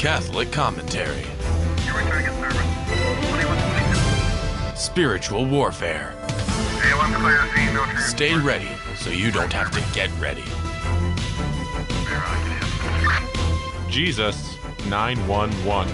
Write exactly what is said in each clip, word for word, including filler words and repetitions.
Catholic commentary. Spiritual warfare. Stay ready so you don't have to get ready. Jesus nine one one.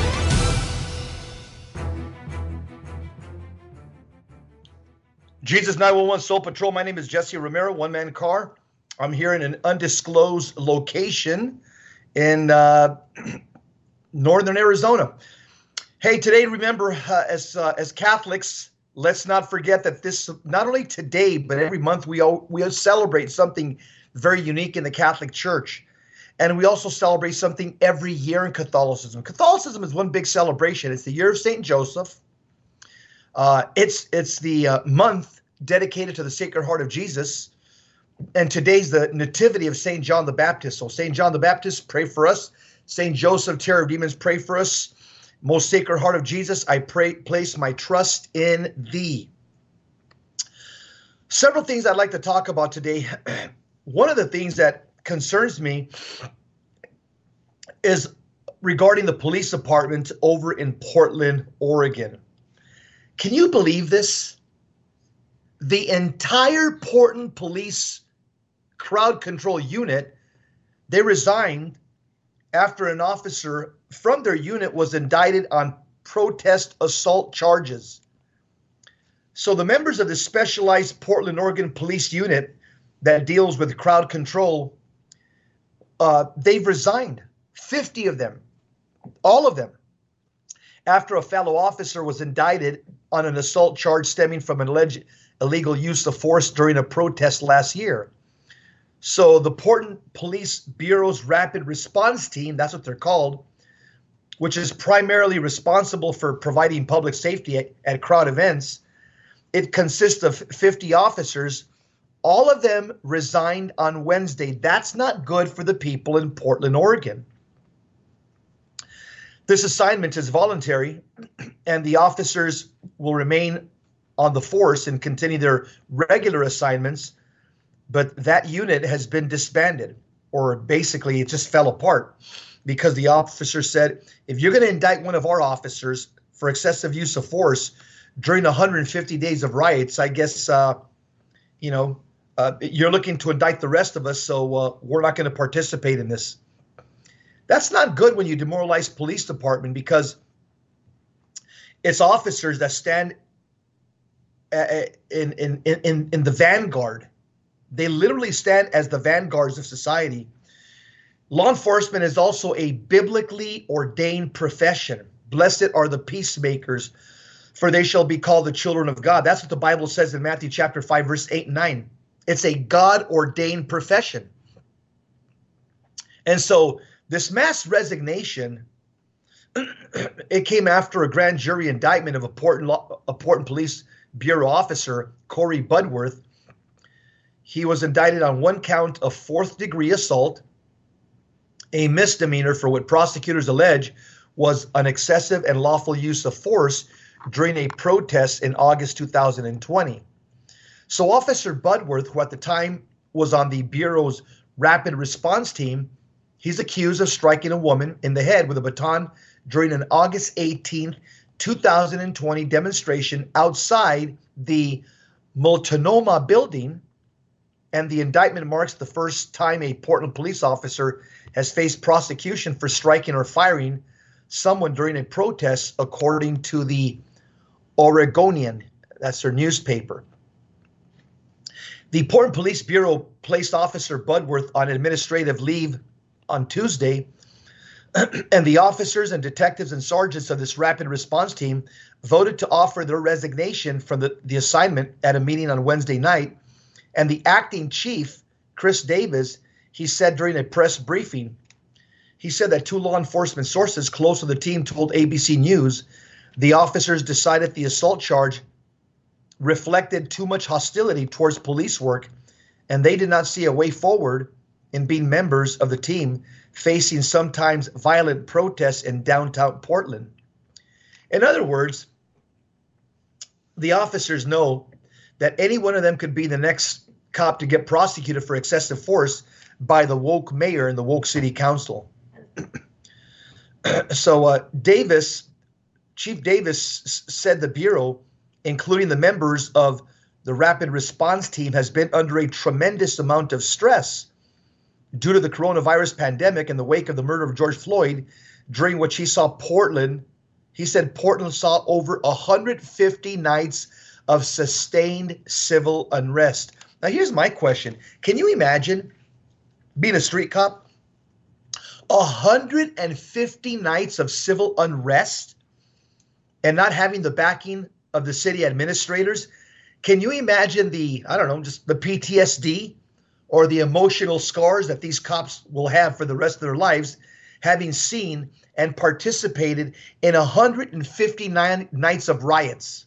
Jesus nine one one Soul Patrol. My name is Jesse Romero, one man car. I'm here in an undisclosed location in uh, northern Arizona. Hey, today, remember, uh, as uh, as Catholics, let's not forget that this, not only today, but every month we all, we celebrate something very unique in the Catholic Church. And we also celebrate something every year in Catholicism. Catholicism is one big celebration. It's the year of Saint Joseph. Uh, it's it's the uh, month dedicated to the Sacred Heart of Jesus. And today's the nativity of Saint John the Baptist. So Saint John the Baptist, pray for us. Saint Joseph, terror of demons, pray for us. Most Sacred Heart of Jesus, I pray, place my trust in thee. Several things I'd like to talk about today. One of the things that concerns me is regarding the police department over in Portland, Oregon. Can you believe this? The entire Portland Police Crowd Control Unit, they resigned after an officer from their unit was indicted on protest assault charges. So the members of the specialized Portland, Oregon Police Unit that deals with crowd control, uh, they've resigned, fifty of them, all of them, after a fellow officer was indicted on an assault charge stemming from an alleged illegal use of force during a protest last year. So the Portland Police Bureau's Rapid Response Team, that's what they're called, which is primarily responsible for providing public safety at, at crowd events, it consists of fifty officers. All of them resigned on Wednesday. That's not good for the people in Portland, Oregon. This assignment is voluntary, and the officers will remain on the force and continue their regular assignments, but that unit has been disbanded, or basically it just fell apart because the officer said, if you're going to indict one of our officers for excessive use of force during one hundred fifty days of riots, I guess, uh, you know, uh, you're looking to indict the rest of us, so uh, we're not going to participate in this. That's not good when you demoralize police department, because it's officers that stand in, in, in, in the vanguard. They literally stand as the vanguards of society. Law enforcement is also a biblically ordained profession. Blessed are the peacemakers, for they shall be called the children of God. That's what the Bible says in Matthew chapter five, verse eight and nine. It's a God-ordained profession. And so this mass resignation, it came after a grand jury indictment of a Portland, a Portland Police Bureau officer, Corey Budworth. He was indicted on one count of fourth degree assault, a misdemeanor for what prosecutors allege was an excessive and lawful use of force during a protest in August two thousand twenty. So Officer Budworth, who at the time was on the Bureau's Rapid Response Team, he's accused of striking a woman in the head with a baton during an August eighteenth, two thousand twenty demonstration outside the Multnomah building. And the indictment marks the first time a Portland police officer has faced prosecution for striking or firing someone during a protest, according to the Oregonian. That's their newspaper. The Portland Police Bureau placed Officer Budworth on administrative leave on Tuesday, and the officers and detectives and sergeants of this rapid response team voted to offer their resignation from the, the assignment at a meeting on Wednesday night. And the acting chief, Chris Davis, he said during a press briefing, he said that two law enforcement sources close to the team told A B C News the officers decided the assault charge reflected too much hostility towards police work, and they did not see a way forward in being members of the team facing sometimes violent protests in downtown Portland. In other words, the officers know that any one of them could be the next cop to get prosecuted for excessive force by the woke mayor and the woke city council. So uh, Davis, Chief Davis s- said the Bureau, including the members of the rapid response team, has been under a tremendous amount of stress due to the coronavirus pandemic in the wake of the murder of George Floyd, during which he saw Portland, he said Portland saw over one hundred fifty nights of sustained civil unrest. Now, here's my question. Can you imagine being a street cop? one hundred fifty nights of civil unrest and not having the backing of the city administrators? Can you imagine the, I don't know, just the P T S D or the emotional scars that these cops will have for the rest of their lives, having seen and participated in one hundred fifty-nine nights of riots?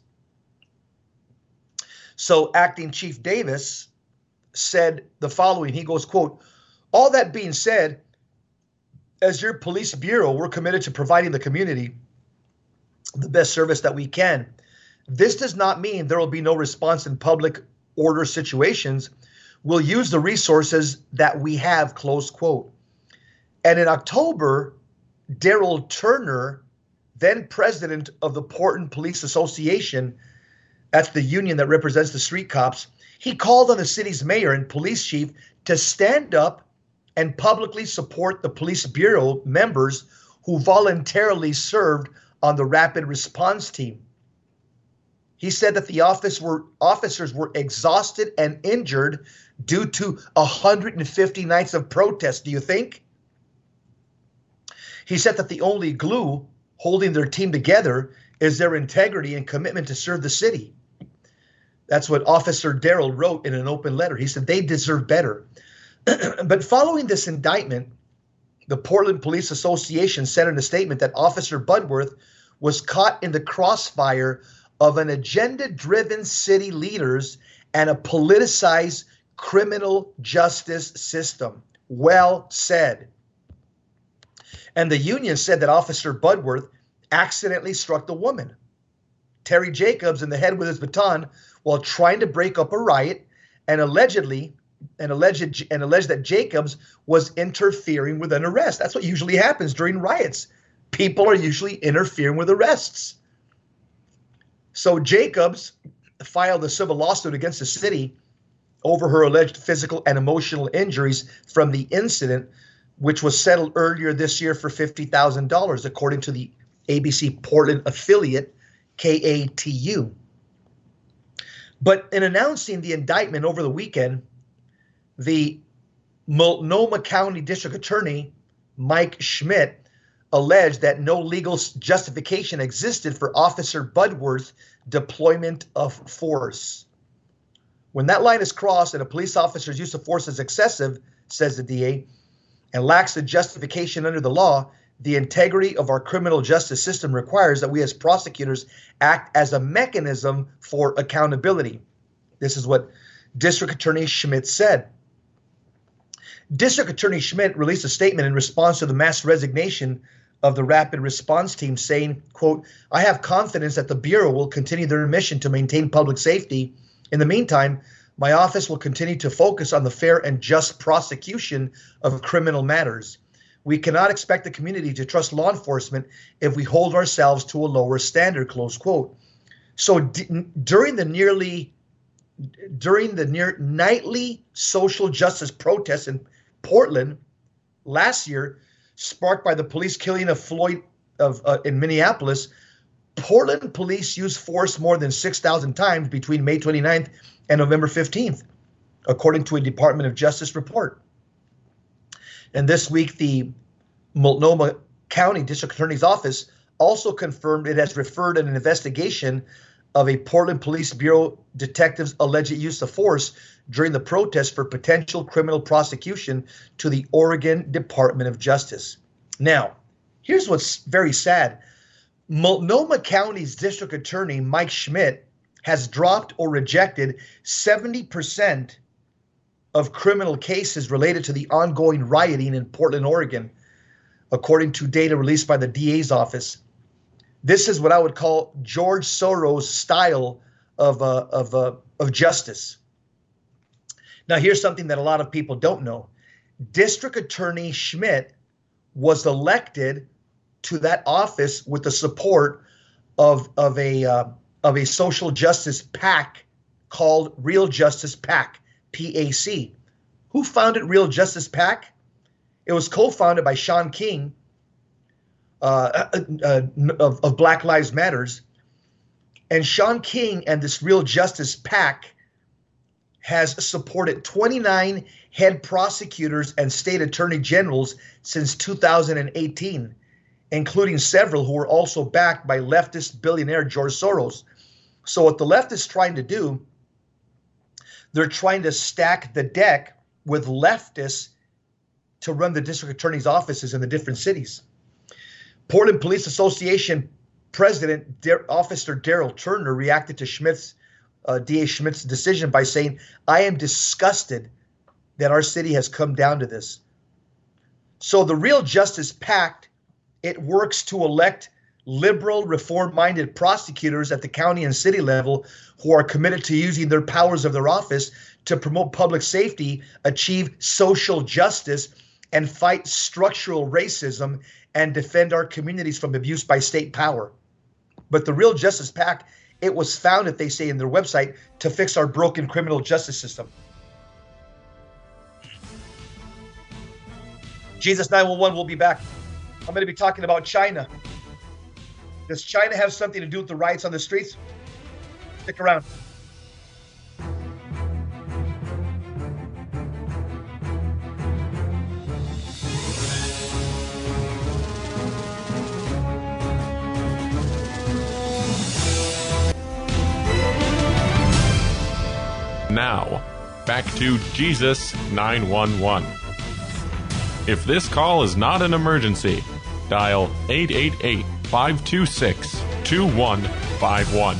So Acting Chief Davis said the following. He goes, quote, "All that being said, as your police bureau, we're committed to providing the community the best service that we can. This does not mean there will be no response in public order situations. We'll use the resources that we have," close quote. And in October, Daryl Turner, then president of the Portland Police Association, that's the union that represents the street cops, he called on the city's mayor and police chief to stand up and publicly support the police bureau members who voluntarily served on the rapid response team. He said that the office were, officers were exhausted and injured due to one hundred fifty nights of protest. Do you think? He said that the only glue holding their team together is their integrity and commitment to serve the city. That's what Officer Daryl wrote in an open letter. He said they deserve better. But following this indictment, the Portland Police Association said in a statement that Officer Budworth was caught in the crossfire of an agenda-driven city leaders and a politicized criminal justice system. Well said. And the union said that Officer Budworth accidentally struck the woman, Terry Jacobs, in the head with his baton while trying to break up a riot, and allegedly and alleged and alleged that Jacobs was interfering with an arrest. That's what usually happens during riots. People are usually interfering with arrests. So Jacobs filed a civil lawsuit against the city over her alleged physical and emotional injuries from the incident, which was settled earlier this year for fifty thousand dollars, according to the A B C Portland affiliate, K A T U. But in announcing the indictment over the weekend, the Multnomah County District Attorney, Mike Schmidt, alleged that no legal justification existed for Officer Budworth's deployment of force. When that line is crossed and a police officer's use of force is excessive, says the D A, and lacks the justification under the law, the integrity of our criminal justice system requires that we as prosecutors act as a mechanism for accountability. This is what District Attorney Schmidt said. District Attorney Schmidt released a statement in response to the mass resignation of the rapid response team, saying, quote, "I have confidence that the Bureau will continue their mission to maintain public safety. In the meantime, my office will continue to focus on the fair and just prosecution of criminal matters. We cannot expect the community to trust law enforcement if we hold ourselves to a lower standard," close quote. So d- during the nearly during the near nightly social justice protests in Portland last year, sparked by the police killing of Floyd of uh, in Minneapolis, Portland police used force more than six thousand times between May twenty-ninth and November fifteenth, according to a Department of Justice report. And this week, the Multnomah County District Attorney's Office also confirmed it has referred an investigation of a Portland Police Bureau detective's alleged use of force during the protest for potential criminal prosecution to the Oregon Department of Justice. Now, here's what's very sad. Multnomah County's District Attorney, Mike Schmidt, has dropped or rejected seventy percent of criminal cases related to the ongoing rioting in Portland, Oregon, according to data released by the D A's office. This is what I would call George Soros style of, uh, of, uh, of justice. Now, here's something that a lot of people don't know. District Attorney Schmidt was elected to that office with the support of of a uh, of a social justice PAC called Real Justice PAC, P A C. Who founded Real Justice PAC? It was co-founded by Shaun King uh, uh, of, of Black Lives Matters. And Shaun King and this Real Justice PAC has supported twenty-nine head prosecutors and state attorney generals since two thousand eighteen, including several who were also backed by leftist billionaire George Soros. So what the left is trying to do, they're trying to stack the deck with leftists to run the district attorney's offices in the different cities. Portland Police Association President Dar- Officer Daryl Turner reacted to Schmidt's, uh, D A Schmidt's decision by saying, "I am disgusted that our city has come down to this." So the Real Justice PAC, it works to elect liberal, reform-minded prosecutors at the county and city level who are committed to using their powers of their office to promote public safety, achieve social justice, and fight structural racism and defend our communities from abuse by state power. But the Real Justice PAC, it was founded, they say in their website, to fix our broken criminal justice system. Jesus nine one one will be back. I'm going to be talking about China. Does China have something to do with the riots on the streets? Stick around. Now, back to Jesus nine one one. If this call is not an emergency, dial eight eight eight, five two six, two one five one.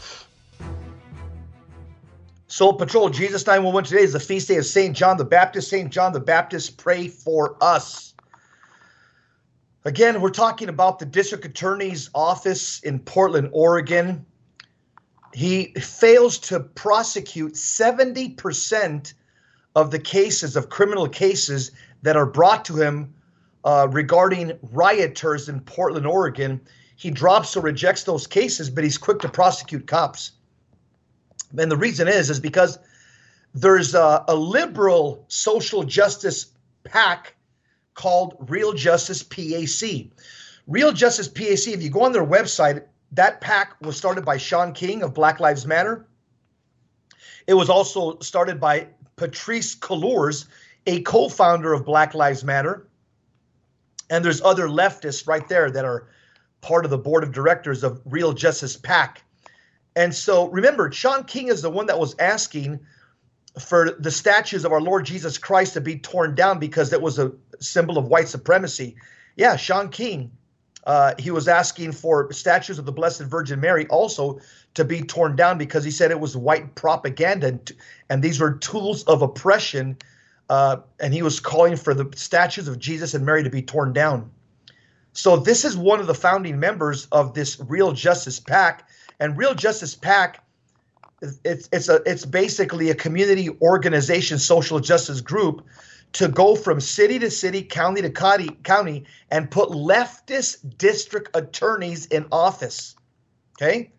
Soul Patrol, Jesus nine one one. Today is the feast day of Saint John the Baptist. Saint John the Baptist, pray for us. Again, we're talking about the district attorney's office in Portland, Oregon. He fails to prosecute seventy percent of the cases, of criminal cases that are brought to him uh, regarding rioters in Portland, Oregon. He drops or rejects those cases, but he's quick to prosecute cops. And the reason is, is because there's a, a liberal social justice PAC called Real Justice P A C. Real Justice P A C, if you go on their website, that PAC was started by Shaun King of Black Lives Matter. It was also started by Patrisse Cullors, a co-founder of Black Lives Matter. And there's other leftists right there that are part of the board of directors of Real Justice PAC. And so remember, Shaun King is the one that was asking for the statues of our Lord Jesus Christ to be torn down because it was a symbol of white supremacy. Yeah, Shaun King. Uh, he was asking for statues of the Blessed Virgin Mary also to be torn down because he said it was white propaganda and, and these were tools of oppression. Uh, and he was calling for the statues of Jesus and Mary to be torn down. So this is one of the founding members of this Real Justice PAC. And Real Justice PAC, it's, it's, a, it's basically a community organization, social justice group to go from city to city, county to county, county, and put leftist district attorneys in office. Okay?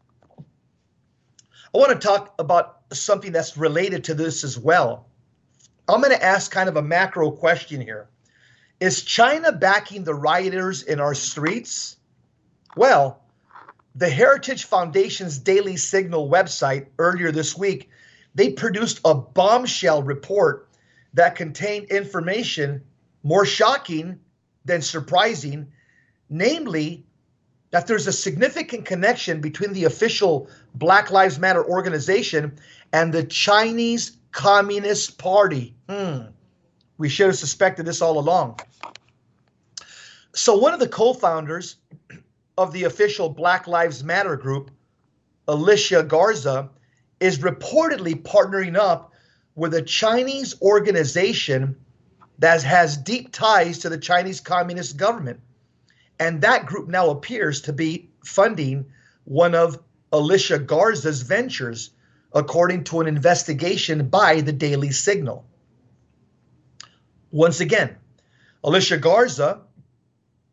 I want to talk about something that's related to this as well. I'm going to ask kind of a macro question here. Is China backing the rioters in our streets? Well, the Heritage Foundation's Daily Signal website earlier this week, they produced a bombshell report that contained information more shocking than surprising, namely that there's a significant connection between the official Black Lives Matter organization and the Chinese Communist Party. Hmm. We should have suspected this all along. So one of the co-founders of the official Black Lives Matter group, Alicia Garza, is reportedly partnering up with a Chinese organization that has deep ties to the Chinese Communist government. And that group now appears to be funding one of Alicia Garza's ventures, according to an investigation by the Daily Signal. Once again, Alicia Garza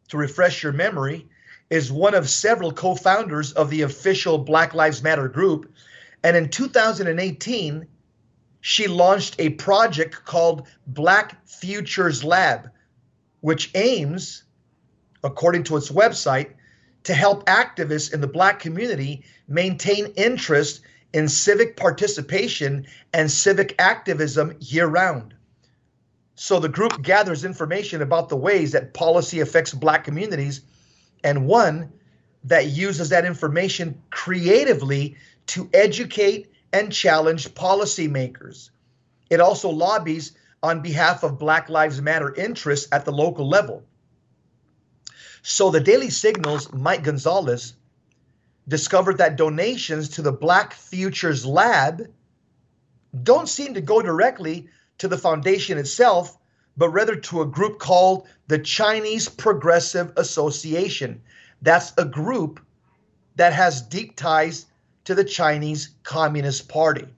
to refresh your memory, is one of several co-founders of the official Black Lives Matter group. And in two thousand eighteen, she launched a project called Black Futures Lab, which aims, according to its website, to help activists in the Black community maintain interest in civic participation and civic activism year-round. So the group gathers information about the ways that policy affects Black communities, and one that uses that information creatively to educate and challenge policymakers. It also lobbies on behalf of Black Lives Matter interests at the local level. So the Daily Signal's Mike Gonzalez discovered that donations to the Black Futures Lab don't seem to go directly to the foundation itself, but rather to a group called the Chinese Progressive Association. That's a group that has deep ties to the Chinese Communist Party.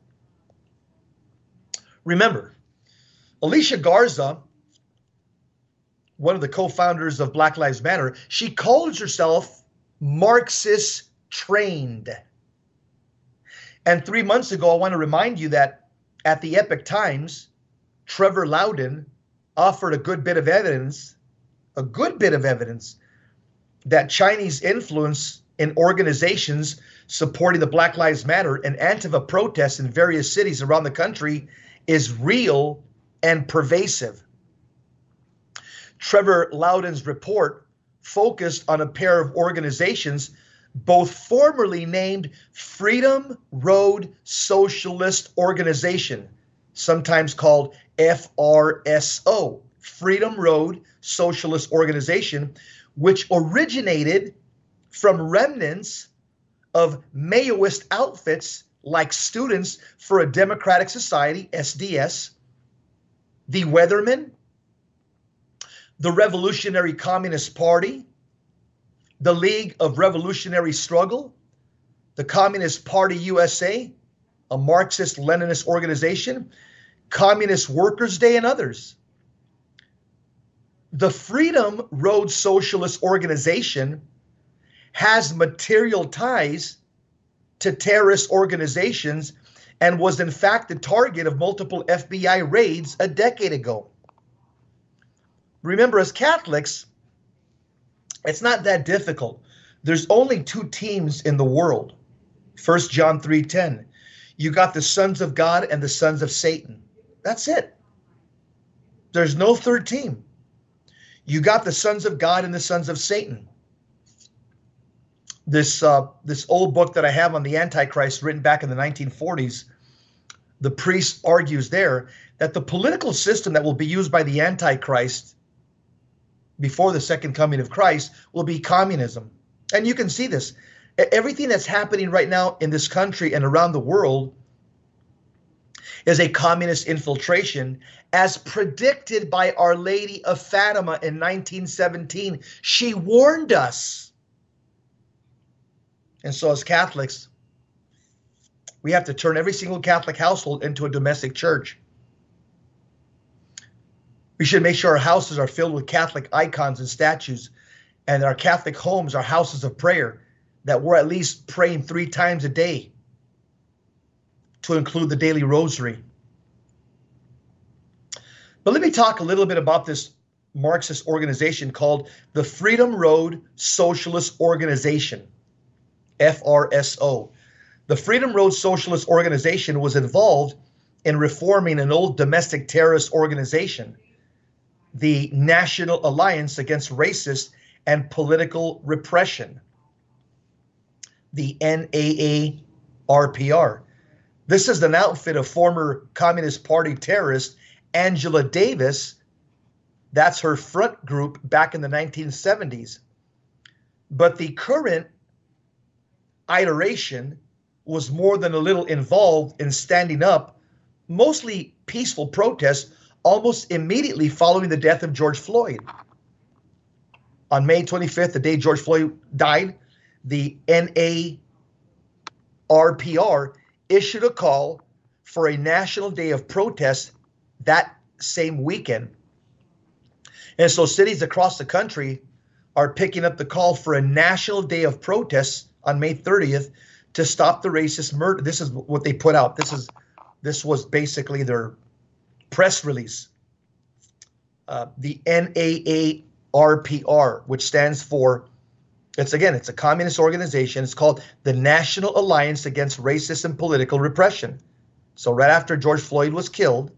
Remember, Alicia Garza, one of the co-founders of Black Lives Matter, she calls herself Marxist trained. And three months ago, I want to remind you that at the Epoch Times, Trevor Loudon offered a good bit of evidence, a good bit of evidence that Chinese influence in organizations supporting the Black Lives Matter and Antifa protests in various cities around the country is real and pervasive. Trevor Loudon's report focused on a pair of organizations, both formerly named Freedom Road Socialist Organization, sometimes called F R S O, Freedom Road Socialist Organization, which originated from remnants of Maoist outfits like Students for a Democratic Society, S D S, the Weathermen, the Revolutionary Communist Party, the League of Revolutionary Struggle, the Communist Party U S A, a Marxist-Leninist organization, Communist Workers' Day, and others. The Freedom Road Socialist Organization has material ties to terrorist organizations and was in fact the target of multiple F B I raids a decade ago. Remember, as Catholics, it's not that difficult. There's only two teams in the world. First John three ten. You got the sons of God and the sons of Satan. That's it. There's no third team. You got the sons of God and the sons of Satan. This uh, this old book that I have on the Antichrist, written back in the nineteen forties, the priest argues there that the political system that will be used by the Antichrist before the second coming of Christ will be communism. And you can see this. Everything that's happening right now in this country and around the world is a communist infiltration, as predicted by Our Lady of Fatima in nineteen seventeen. She warned us. And so as Catholics, we have to turn every single Catholic household into a domestic church. We should make sure our houses are filled with Catholic icons and statues, and our Catholic homes are houses of prayer, that we're at least praying three times a day, to include the daily rosary. But let me talk a little bit about this Marxist organization called the Freedom Road Socialist Organization, F R S O. The Freedom Road Socialist Organization was involved in reforming an old domestic terrorist organization, the National Alliance Against Racist and Political Repression, the N A A R P R. This is an outfit of former Communist Party terrorist Angela Davis. That's her front group back in the nineteen seventies. But the current iteration was more than a little involved in standing up mostly peaceful protests almost immediately following the death of George Floyd. On May twenty-fifth, the day George Floyd died, the N A R P R issued a call for a national day of protest that same weekend. And so cities across the country are picking up the call for a national day of protests on May thirtieth to stop the racist murder. This is what they put out. This is this was basically their press release. Uh, the N A A R P R, which stands for, it's again, it's a communist organization. It's called the National Alliance Against Racist and Political Repression. So right after George Floyd was killed,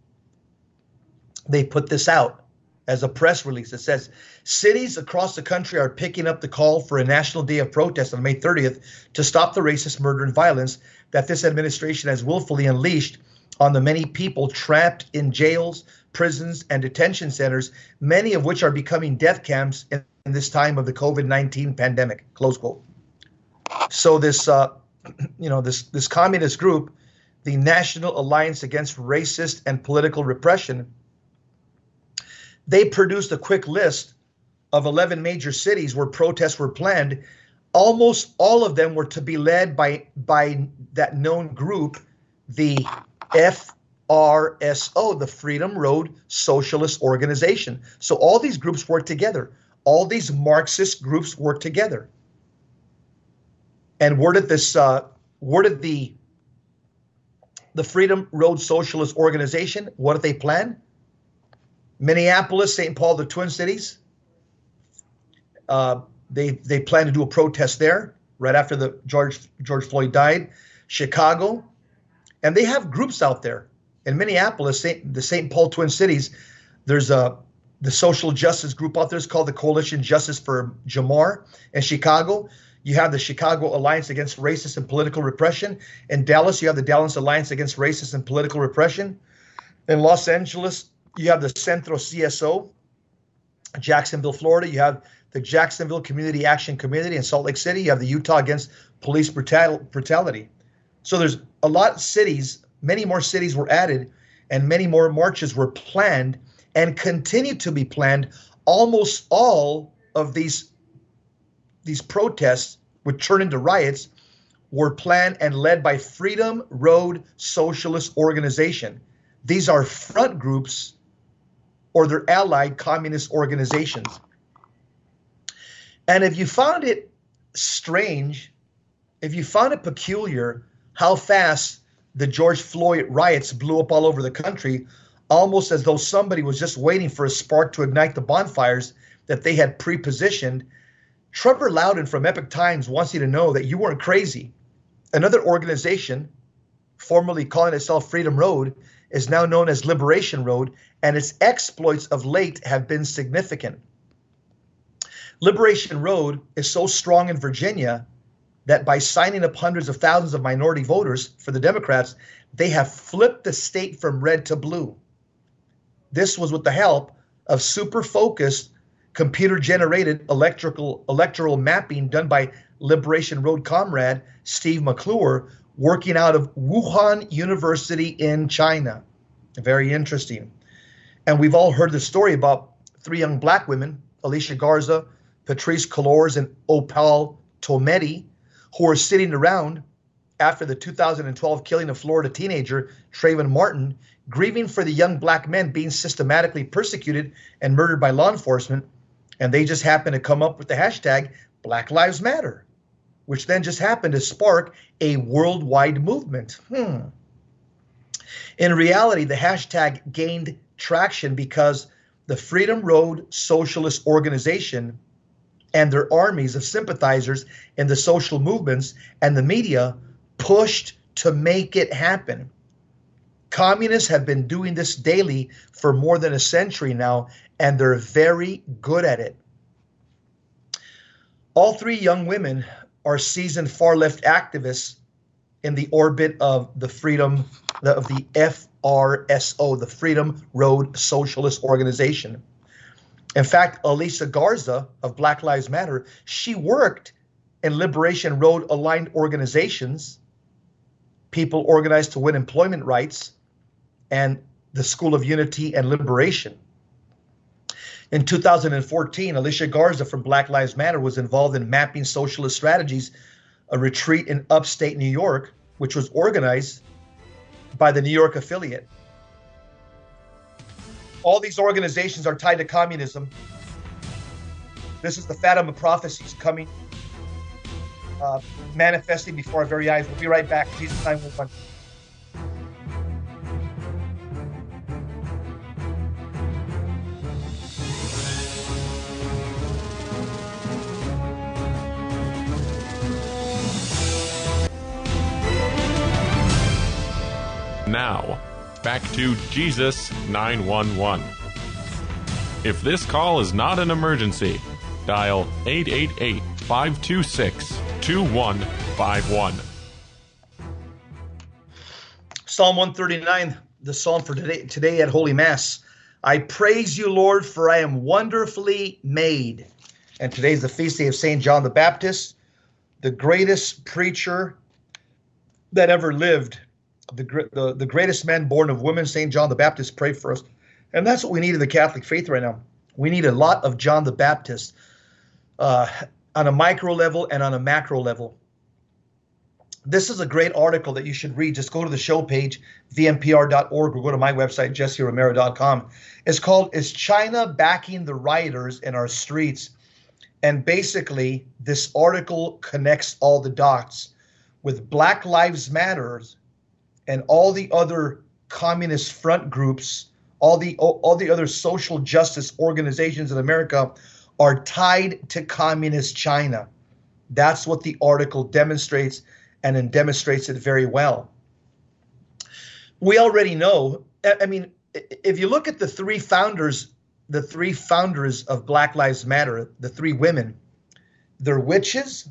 they put this out as a press release. It says, cities across the country are picking up the call for a national day of protest on May thirtieth to stop the racist murder and violence that this administration has willfully unleashed on the many people trapped in jails, prisons, and detention centers, many of which are becoming death camps in, in this time of the COVID nineteen pandemic, close quote. So this, uh, you know, this, this communist group, the National Alliance Against Racist and Political Repression, they produced a quick list of eleven major cities where protests were planned. Almost all of them were to be led by, by that known group, the F R S O, the Freedom Road Socialist Organization. So all these groups work together. All these Marxist groups work together. And where did this, uh, where did the, the Freedom Road Socialist Organization, what did they plan? Minneapolis, Saint Paul, the Twin Cities. Uh, they they plan to do a protest there right after the George George Floyd died. Chicago, and they have groups out there in Minneapolis, Saint, the Saint Paul Twin Cities. There's a the social justice group out there. It's called the Coalition Justice for Jamar. In Chicago, you have the Chicago Alliance Against Racist and Political Repression. In Dallas, you have the Dallas Alliance Against Racist and Political Repression. In Los Angeles, you have the Centro C S O. Jacksonville, Florida, you have the Jacksonville Community Action Committee. In Salt Lake City, you have the Utah Against Police Brutal- Brutality. So there's a lot of cities, many more cities were added, and many more marches were planned and continue to be planned. Almost all of these, these protests, which turn into riots, were planned and led by Freedom Road Socialist Organization. These are front groups or their allied communist organizations. And if you found it strange, if you found it peculiar how fast the George Floyd riots blew up all over the country, almost as though somebody was just waiting for a spark to ignite the bonfires that they had pre-positioned, Trevor Loudon from Epoch Times wants you to know that you weren't crazy. Another organization, formerly calling itself Freedom Road, is now known as Liberation Road, and its exploits of late have been significant. Liberation Road is so strong in Virginia that by signing up hundreds of thousands of minority voters for the Democrats, they have flipped the state from red to blue. This was with the help of super focused computer-generated electrical electoral mapping done by Liberation Road comrade Steve McClure, working out of Wuhan University in China. Very interesting. And we've all heard the story about three young black women, Alicia Garza, Patrice Colors, and Opal Tometi, who were sitting around after the two thousand twelve killing of Florida teenager Trayvon Martin, grieving for the young black men being systematically persecuted and murdered by law enforcement. And they just happened to come up with the hashtag Black Lives Matter, which then just happened to spark a worldwide movement. Hmm. In reality, the hashtag gained traction because the Freedom Road Socialist Organization and their armies of sympathizers in the social movements and the media pushed to make it happen. Communists have been doing this daily for more than a century now, and they're very good at it. All three young women are seasoned far-left activists in the orbit of the freedom of the F R S O, the Freedom Road Socialist Organization. In fact, Alicia Garza of Black Lives Matter, she worked in Liberation Road aligned organizations, People Organized to Win Employment Rights, and the School of Unity and Liberation. In two thousand fourteen, Alicia Garza from Black Lives Matter was involved in mapping socialist strategies, a retreat in upstate New York, which was organized by the New York affiliate. All these organizations are tied to communism. This is the Fatima prophecies coming, uh, manifesting before our very eyes. We'll be right back. Jesus nine one one. Now, back to Jesus nine one one. If this call is not an emergency, dial eight eight eight, five two six, two one five one. Psalm one thirty-nine, the psalm for today, today at Holy Mass. I praise you, Lord, for I am wonderfully made. And today is the feast day of Saint John the Baptist, the greatest preacher that ever lived. The, the, the greatest man born of women, Saint John the Baptist, prayed for us. And that's what we need in the Catholic faith right now. We need a lot of John the Baptist uh, on a micro level and on a macro level. This is a great article that you should read. Just go to the show page, v m p r dot org, or go to my website, jesse romero dot com. It's called, Is China Backing the Rioters in Our Streets? And basically, this article connects all the dots with Black Lives Matter and all the other communist front groups, all the all the other social justice organizations in America are tied to communist China. That's what the article demonstrates, and it demonstrates it very well. We already know, I mean, if you look at the three founders, the three founders of Black Lives Matter, the three women, they're witches,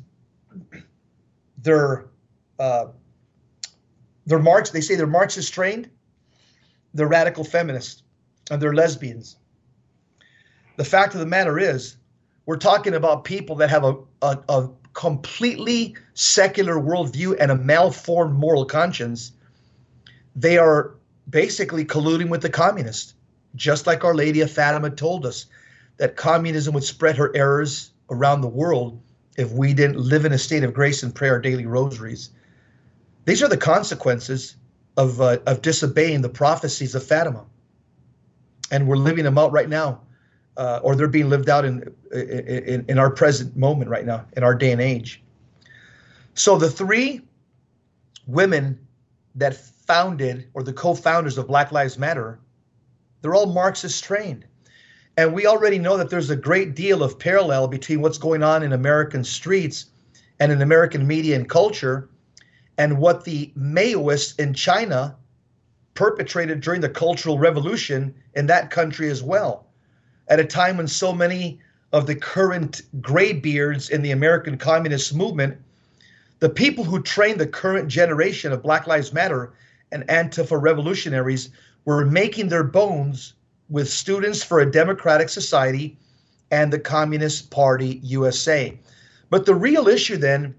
they're uh, they're Marx, they say they're Marxist trained, they're radical feminists, and they're lesbians. The fact of the matter is, we're talking about people that have a, a, a completely secular worldview and a malformed moral conscience. They are basically colluding with the communists, just like Our Lady of Fatima told us that communism would spread her errors around the world if we didn't live in a state of grace and pray our daily rosaries. These are the consequences of uh, of disobeying the prophecies of Fatima, and we're living them out right now, uh, or they're being lived out in, in in our present moment right now, in our day and age. So the three women that founded, or the co-founders of Black Lives Matter, they're all Marxist trained, and we already know that there's a great deal of parallel between what's going on in American streets and in American media and culture, and what the Maoists in China perpetrated during the Cultural Revolution in that country as well. At a time when so many of the current graybeards in the American Communist movement, the people who trained the current generation of Black Lives Matter and Antifa revolutionaries were making their bones with Students for a Democratic Society and the Communist Party U S A. But the real issue then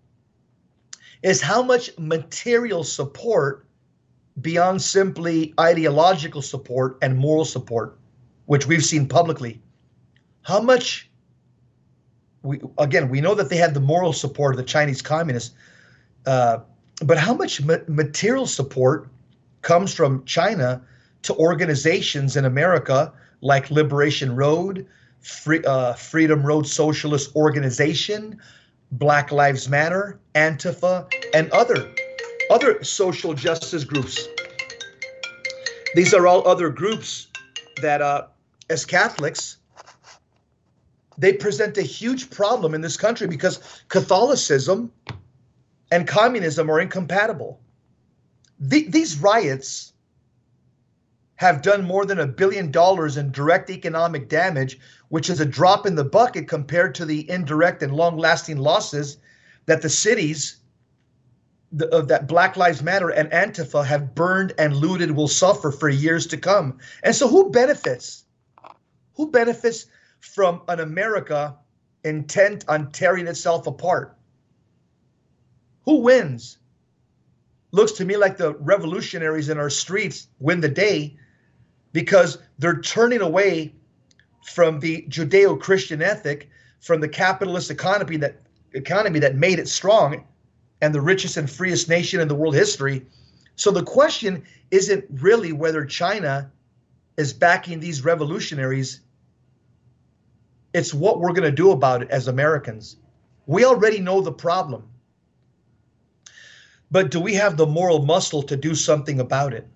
is how much material support beyond simply ideological support and moral support, which we've seen publicly. How much, we, again, we know that they had the moral support of the Chinese communists, uh, but how much ma- material support comes from China to organizations in America like Liberation Road, Free, uh, Freedom Road Socialist Organization, Black Lives Matter, Antifa, and other, other social justice groups. These are all other groups that, uh, as Catholics, they present a huge problem in this country because Catholicism and communism are incompatible. The, these riots have done more than a billion dollars in direct economic damage, which is a drop in the bucket compared to the indirect and long-lasting losses that the cities the, uh, that Black Lives Matter and Antifa have burned and looted will suffer for years to come. And so who benefits? Who benefits from an America intent on tearing itself apart? Who wins? Looks to me like the revolutionaries in our streets win the day, because they're turning away from the Judeo-Christian ethic, from the capitalist economy that economy that made it strong and the richest and freest nation in the world history. So the question isn't really whether China is backing these revolutionaries It's what we're going to do about it as Americans. We already know the problem. But do we have the moral muscle to do something about it?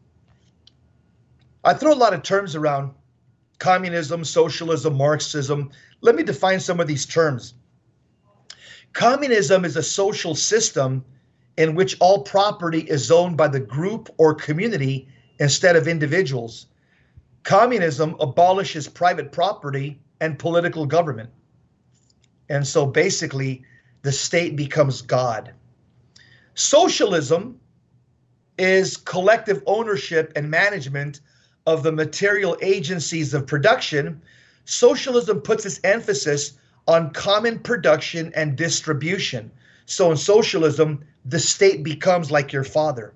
I throw a lot of terms around: communism, socialism, Marxism. Let me define some of these terms. Communism is a social system in which all property is owned by the group or community instead of individuals. Communism abolishes private property and political government. And so basically, the state becomes God. Socialism is collective ownership and management of the material agencies of production. Socialism puts its emphasis on common production and distribution. So in socialism, the state becomes like your father.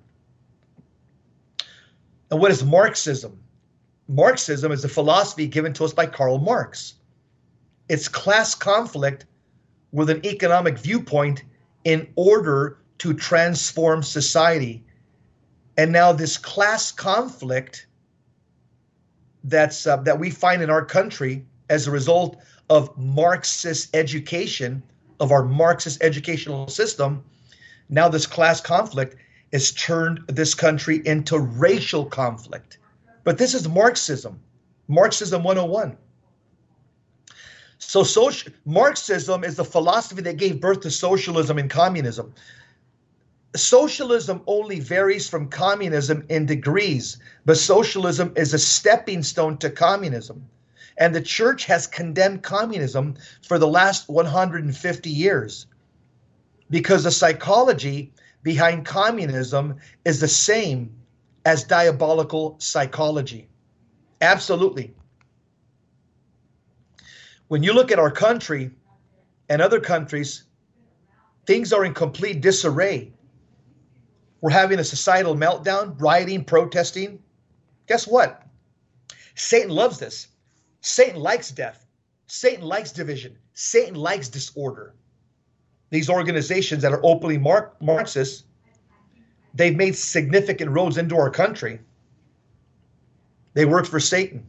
And what is Marxism? Marxism is a philosophy given to us by Karl Marx. It's class conflict with an economic viewpoint in order to transform society. And now this class conflict that's uh, that we find in our country as a result of Marxist education, of our Marxist educational system, now this class conflict has turned this country into racial conflict. But this is Marxism, Marxism one oh one. So social, Marxism is the philosophy that gave birth to socialism and communism. Socialism only varies from communism in degrees, but socialism is a stepping stone to communism. And the church has condemned communism for the last one hundred fifty years because the psychology behind communism is the same as diabolical psychology. Absolutely. When you look at our country and other countries, things are in complete disarray. We're having a societal meltdown, rioting, protesting. Guess what? Satan loves this. Satan likes death. Satan likes division. Satan likes disorder. These organizations that are openly Mar- Marxist, they've made significant roads into our country. They work for Satan.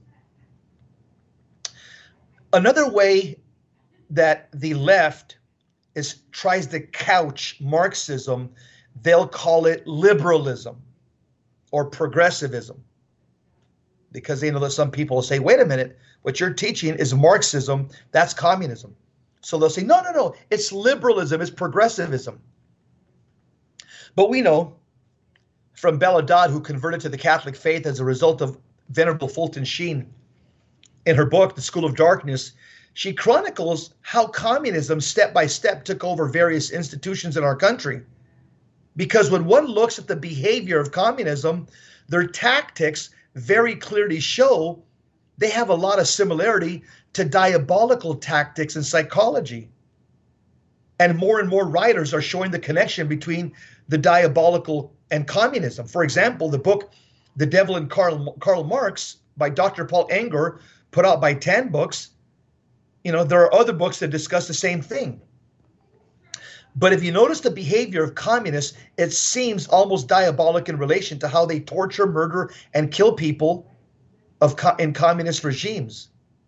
Another way that the left is tries to couch Marxism, they'll call it liberalism or progressivism, because they know that some people will say, wait a minute, what you're teaching is Marxism, that's communism. So they'll say, no, no, no, it's liberalism, it's progressivism. But we know from Bella Dodd, who converted to the Catholic faith as a result of Venerable Fulton Sheen, in her book, The School of Darkness, she chronicles how communism step by step took over various institutions in our country. Because when one looks at the behavior of communism, their tactics very clearly show they have a lot of similarity to diabolical tactics in psychology. And more and more writers are showing the connection between the diabolical and communism. For example, the book The Devil and Karl, Karl Marx by Doctor Paul Enger, put out by Tan Books. You know, there are other books that discuss the same thing. But if you notice the behavior of communists, it seems almost diabolic in relation to how they torture, murder, and kill people of co- in communist regimes.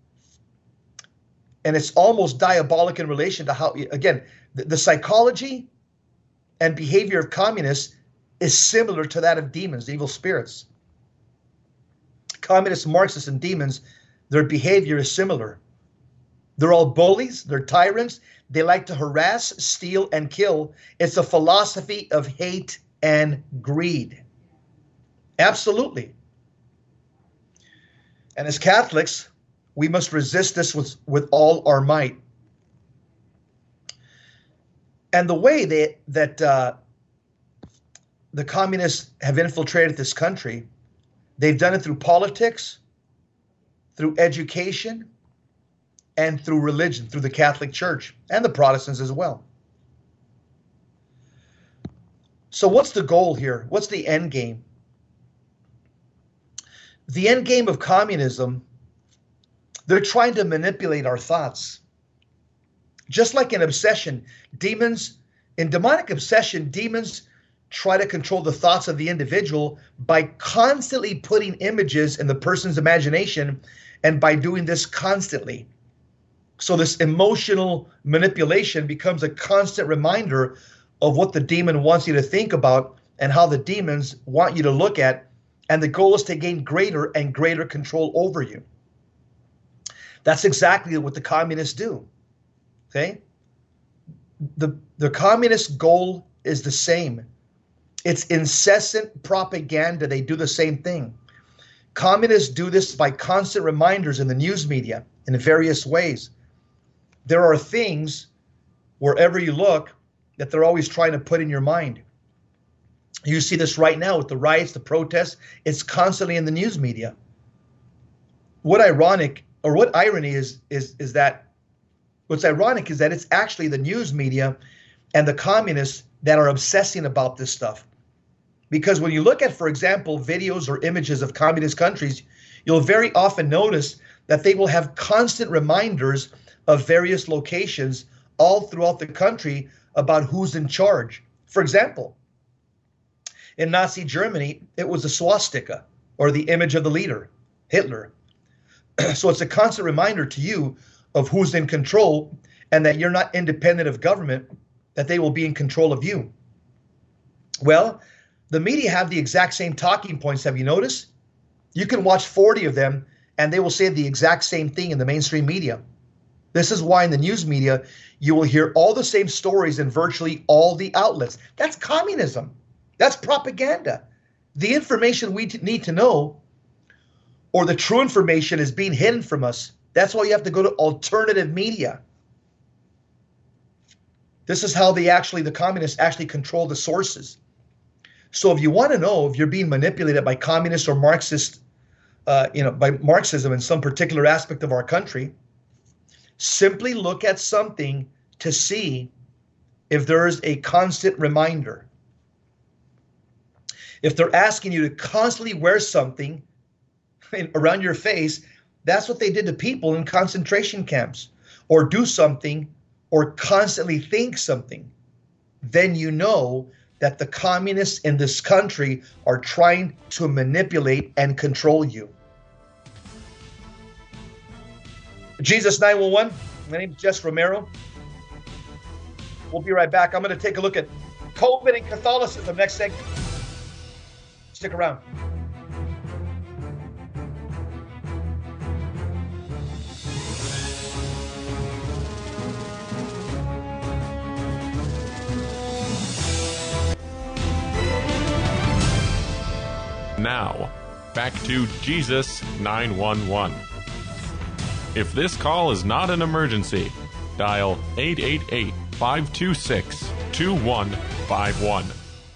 And it's almost diabolic in relation to how, again, the, the psychology and behavior of communists is similar to that of demons, evil spirits. Communists, Marxists, and demons, their behavior is similar. They're all bullies, they're tyrants, they like to harass, steal, and kill. It's a philosophy of hate and greed. Absolutely. And as Catholics, we must resist this with, with all our might. And the way they, that uh, the communists have infiltrated this country, they've done it through politics, through education, and through religion, through the Catholic Church and the Protestants as well. So what's the goal here? What's the end game? The end game of communism, they're trying to manipulate our thoughts. Just like in obsession, demons, in demonic obsession, demons try to control the thoughts of the individual by constantly putting images in the person's imagination, and by doing this constantly, So this emotional manipulation becomes a constant reminder of what the demon wants you to think about and how the demons want you to look at. And the goal is to gain greater and greater control over you. That's exactly what the communists do. Okay? The, the communist goal is the same. It's incessant propaganda. They do the same thing. Communists do this by constant reminders in the news media in various ways. There are things wherever you look that they're always trying to put in your mind. You see this right now with the riots, the protests. It's constantly in the news media. What ironic or what irony is is is that what's ironic is that it's actually the news media and the communists that are obsessing about this stuff. Because when you look at, for example, videos or images of communist countries, you'll very often notice that they will have constant reminders of various locations all throughout the country about who's in charge. For example, in Nazi Germany, it was a swastika, or the image of the leader, Hitler. So it's a constant reminder to you of who's in control and that you're not independent of government, that they will be in control of you. Well, the media have the exact same talking points. Have you noticed? You can watch forty of them and they will say the exact same thing in the mainstream media. This is why in the news media, you will hear all the same stories in virtually all the outlets. That's communism. That's propaganda. The information we t- need to know, or the true information, is being hidden from us. That's why you have to go to alternative media. This is how they actually, the communists actually control the sources. So if you want to know if you're being manipulated by communists or Marxist, uh, you know, by Marxism in some particular aspect of our country, simply look at something to see if there is a constant reminder. If they're asking you to constantly wear something around your face, that's what they did to people in concentration camps. Or do something, or constantly think something. Then you know that the communists in this country are trying to manipulate and control you. Jesus nine one one, my name is Jess Romero. We'll be right back. I'm going to take a look at COVID and Catholicism next segment. Stick around. Now, back to Jesus nine one one. If this call is not an emergency, dial eight eight eight, five two six, two one five one.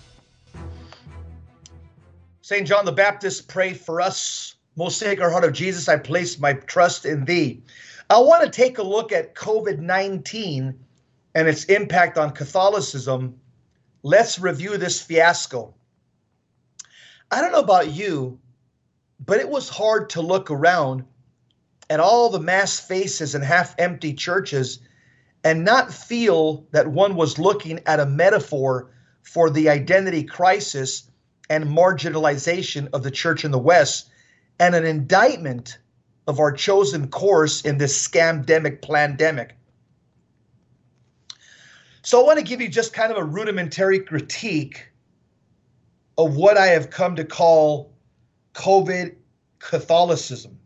Saint John the Baptist, pray for us. Most Sacred Heart of Jesus, I place my trust in thee. I want to take a look at COVID nineteen and its impact on Catholicism. Let's review this fiasco. I don't know about you, but it was hard to look around at all the masked faces and half-empty churches and not feel that one was looking at a metaphor for the identity crisis and marginalization of the church in the West, and an indictment of our chosen course in this scamdemic plandemic. So I want to give you just kind of a rudimentary critique of what I have come to call COVID Catholicism.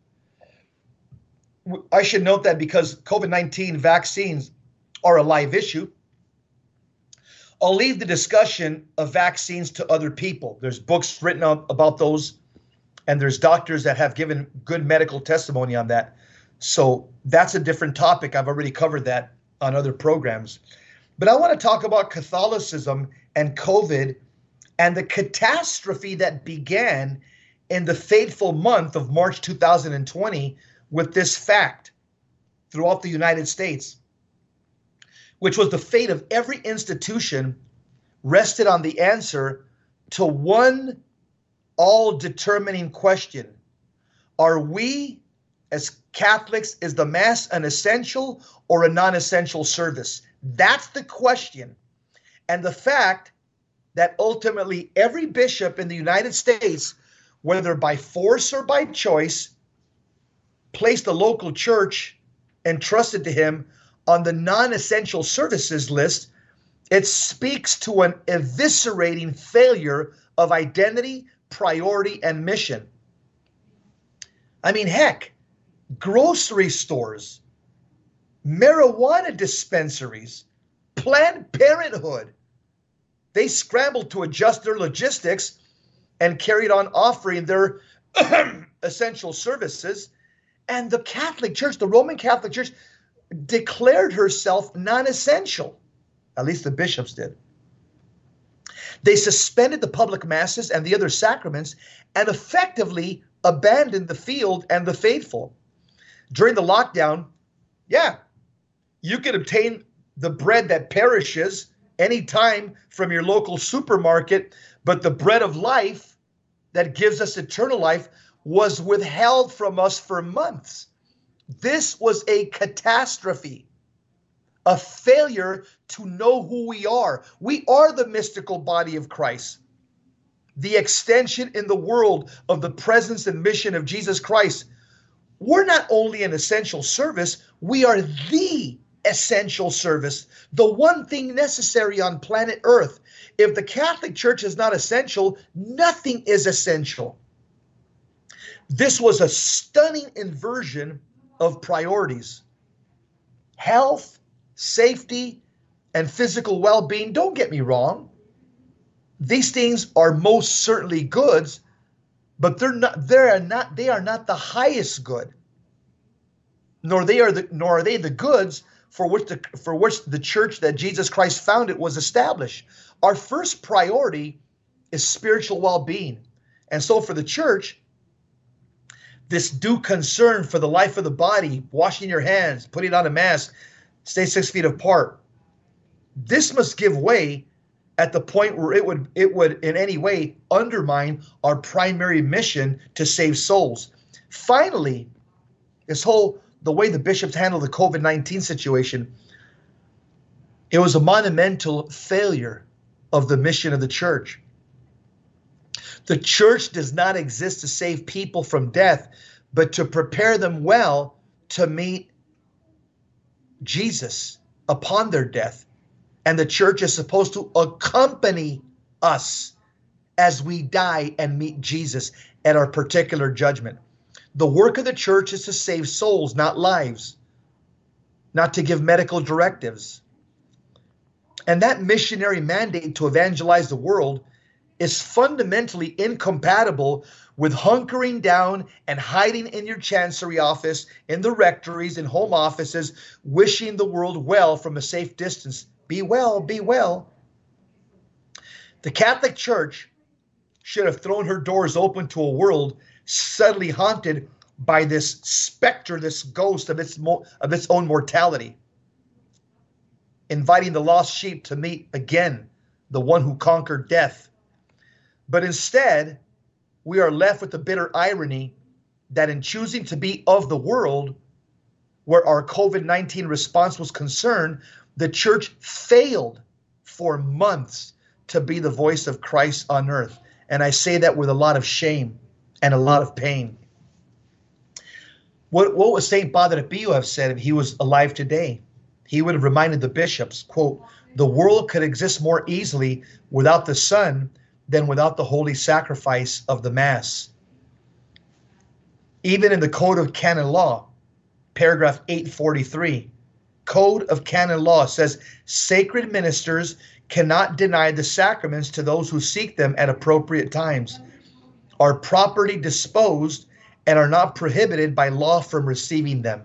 I should note that because COVID nineteen vaccines are a live issue, I'll leave the discussion of vaccines to other people. There's books written about those, and there's doctors that have given good medical testimony on that. So that's a different topic. I've already covered that on other programs. But I want to talk about Catholicism and COVID and the catastrophe that began in the fateful month of March two thousand twenty with this fact throughout the United States, which was the fate of every institution rested on the answer to one all-determining question. Are we, as Catholics, is the Mass an essential or a non-essential service? That's the question. And the fact that ultimately every bishop in the United States, whether by force or by choice, placed the local church entrusted to him on the non-essential services list, it speaks to an eviscerating failure of identity, priority, and mission. I mean, heck, grocery stores, marijuana dispensaries, Planned Parenthood, they scrambled to adjust their logistics and carried on offering their essential services. And the Catholic Church, the Roman Catholic Church, declared herself non-essential. At least the bishops did. They suspended the public masses and the other sacraments and effectively abandoned the field and the faithful. During the lockdown, yeah, you could obtain the bread that perishes anytime from your local supermarket, but the bread of life that gives us eternal life was withheld from us for months. This was a catastrophe, a failure to know who we are. We are the mystical body of Christ, the extension in the world of the presence and mission of Jesus Christ. We're not only an essential service, we are the essential service, the one thing necessary on planet Earth. If the Catholic Church is not essential, nothing is essential. This was a stunning inversion of priorities. Health, safety, and physical well-being, don't get me wrong. These things are most certainly goods, but they're not, they are not, they are not the highest good. Nor they are the, nor are they the goods for which the for which the church that Jesus Christ founded was established. Our first priority is spiritual well-being. And so for the church, this due concern for the life of the body, washing your hands, putting on a mask, stay six feet apart, this must give way at the point where it would it would in any way undermine our primary mission to save souls. Finally, this whole the way the bishops handled the COVID nineteen situation, it was a monumental failure of the mission of the church. The church does not exist to save people from death, but to prepare them well to meet Jesus upon their death. And the church is supposed to accompany us as we die and meet Jesus at our particular judgment. The work of the church is to save souls, not lives, not to give medical directives. And that missionary mandate to evangelize the world is fundamentally incompatible with hunkering down and hiding in your chancery office, in the rectories, in home offices, wishing the world well from a safe distance. Be well, be well. The Catholic Church should have thrown her doors open to a world suddenly haunted by this specter, this ghost of its mo- of its own mortality, inviting the lost sheep to meet again the one who conquered death. But instead, we are left with the bitter irony that in choosing to be of the world, where our COVID nineteen response was concerned, the church failed for months to be the voice of Christ on earth. And I say that with a lot of shame and a lot of pain. What, what would Saint Padre Pio have said if he was alive today? He would have reminded the bishops, quote, "The world could exist more easily without the Son than without the holy sacrifice of the Mass." Even in the Code of Canon Law, paragraph eight forty-three, Code of Canon Law says, "Sacred ministers cannot deny the sacraments to those who seek them at appropriate times, are properly disposed, and are not prohibited by law from receiving them."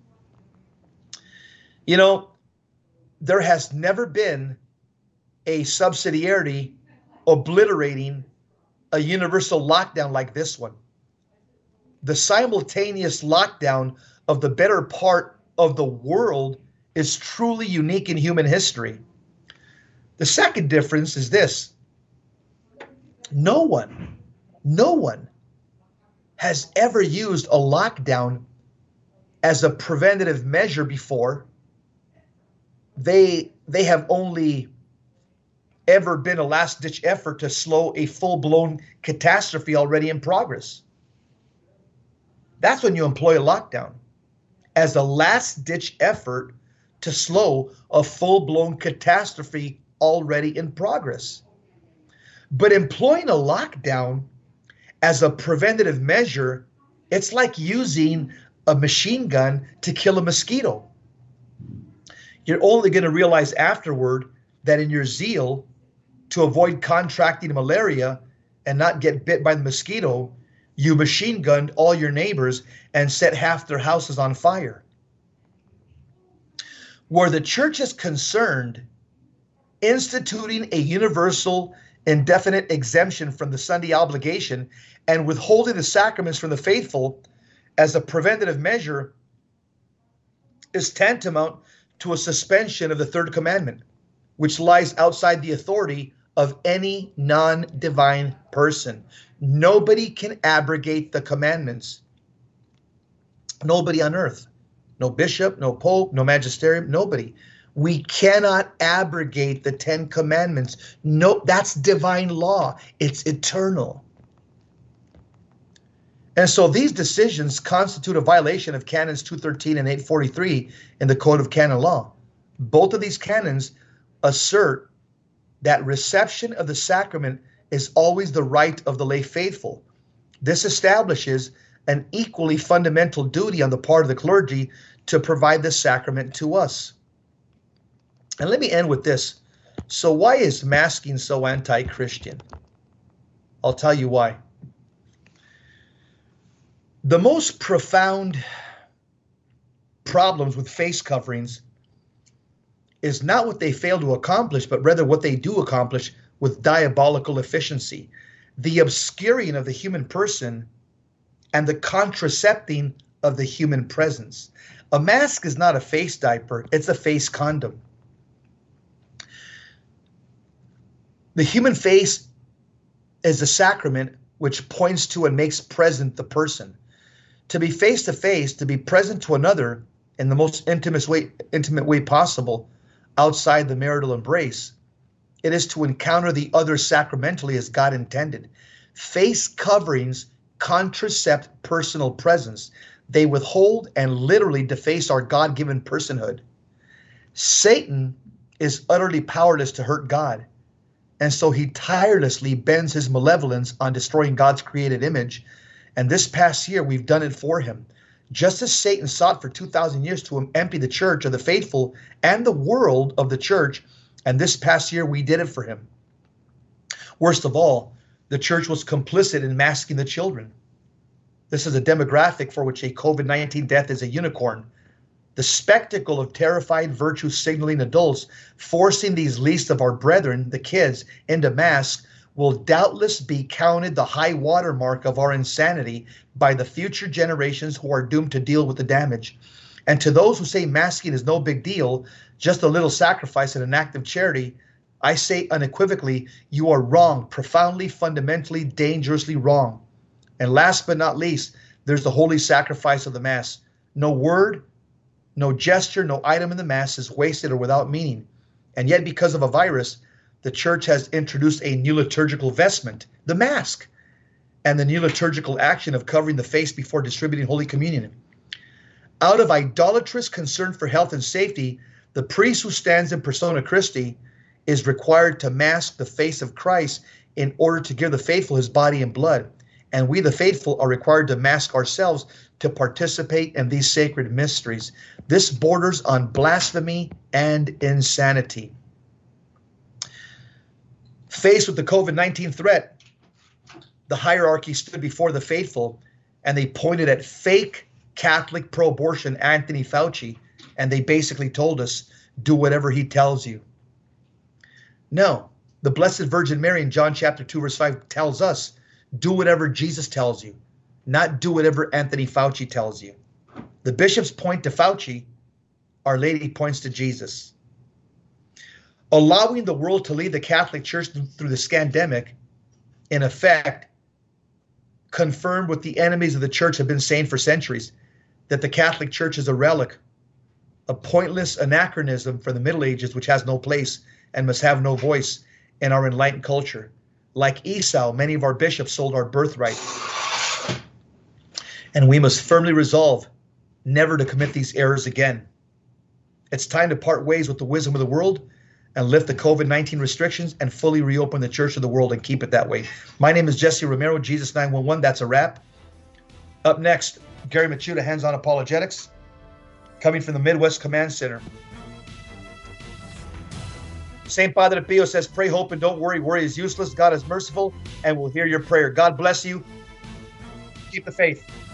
You know, there has never been a subsidiarity obliterating a universal lockdown like this one. The simultaneous lockdown of the better part of the world is truly unique in human history. The second difference is this: no one, no one has ever used a lockdown as a preventative measure before. They, they have only ever been a last-ditch effort to slow a full-blown catastrophe already in progress. That's when you employ a lockdown. as a last-ditch effort to slow a full-blown catastrophe already in progress. But employing a lockdown as a preventative measure, it's like using a machine gun to kill a mosquito. You're only going to realize afterward that in your zeal to avoid contracting malaria and not get bit by the mosquito, you machine gunned all your neighbors and set half their houses on fire. Where the church is concerned, instituting a universal indefinite exemption from the Sunday obligation and withholding the sacraments from the faithful as a preventative measure is tantamount to a suspension of the third commandment, which lies outside the authority of any non-divine person. Nobody can abrogate the commandments. Nobody on earth. No bishop, no pope, no magisterium, nobody. We cannot abrogate the Ten Commandments. No, that's divine law. It's eternal. And so these decisions constitute a violation of Canons two thirteen and eight forty-three in the Code of Canon Law. Both of these canons assert that reception of the sacrament is always the right of the lay faithful. This establishes an equally fundamental duty on the part of the clergy to provide the sacrament to us. And let me end with this. So why is masking so anti-Christian? I'll tell you why. The most profound problems with face coverings is not what they fail to accomplish, but rather what they do accomplish with diabolical efficiency. The obscuring of the human person and the contracepting of the human presence. A mask is not a face diaper, it's a face condom. The human face is a sacrament which points to and makes present the person. To be face to face, to be present to another in the most intimate way, intimate way possible outside the marital embrace, it is to encounter the other sacramentally as God intended. Face coverings contracept personal presence. They withhold and literally deface our God-given personhood. Satan is utterly powerless to hurt God. And so he tirelessly bends his malevolence on destroying God's created image. And this past year, we've done it for him. Just as Satan sought for two thousand years to empty the church of the faithful and the world of the church, and this past year, we did it for him. Worst of all, the church was complicit in masking the children. This is a demographic for which a COVID nineteen death is a unicorn. The spectacle of terrified virtue signaling adults forcing these least of our brethren, the kids, into masks will doubtless be counted the high watermark of our insanity by the future generations who are doomed to deal with the damage. And to those who say masking is no big deal, just a little sacrifice and an act of charity, I say unequivocally, you are wrong, profoundly, fundamentally, dangerously wrong. And last but not least, there's the holy sacrifice of the Mass. No word, no gesture, no item in the Mass is wasted or without meaning. And yet, because of a virus, the church has introduced a new liturgical vestment, the mask, and the new liturgical action of covering the face before distributing Holy Communion. Out of idolatrous concern for health and safety, the priest who stands in persona Christi is required to mask the face of Christ in order to give the faithful his body and blood. And we, the faithful, are required to mask ourselves to participate in these sacred mysteries. This borders on blasphemy and insanity. Faced with the COVID nineteen threat, the hierarchy stood before the faithful and they pointed at fake Catholic pro-abortion Anthony Fauci, and they basically told us, do whatever he tells you. No, the Blessed Virgin Mary in John chapter two, verse five tells us, do whatever Jesus tells you, not do whatever Anthony Fauci tells you. The bishops point to Fauci, Our Lady points to Jesus. Allowing the world to lead the Catholic Church through the scandemic, in effect, confirmed what the enemies of the church have been saying for centuries, that the Catholic Church is a relic, a pointless anachronism for the Middle Ages, which has no place and must have no voice in our enlightened culture. Like Esau, many of our bishops sold our birthright. And we must firmly resolve never to commit these errors again. It's time to part ways with the wisdom of the world and lift the COVID nineteen restrictions and fully reopen the church of the world and keep it that way. My name is Jesse Romero, Jesus nine one one. That's a wrap. Up next, Gary Machuda, Hands-On Apologetics, coming from the Midwest Command Center. Saint Padre Pio says, pray, hope, and don't worry. Worry is useless. God is merciful and will hear your prayer. God bless you. Keep the faith.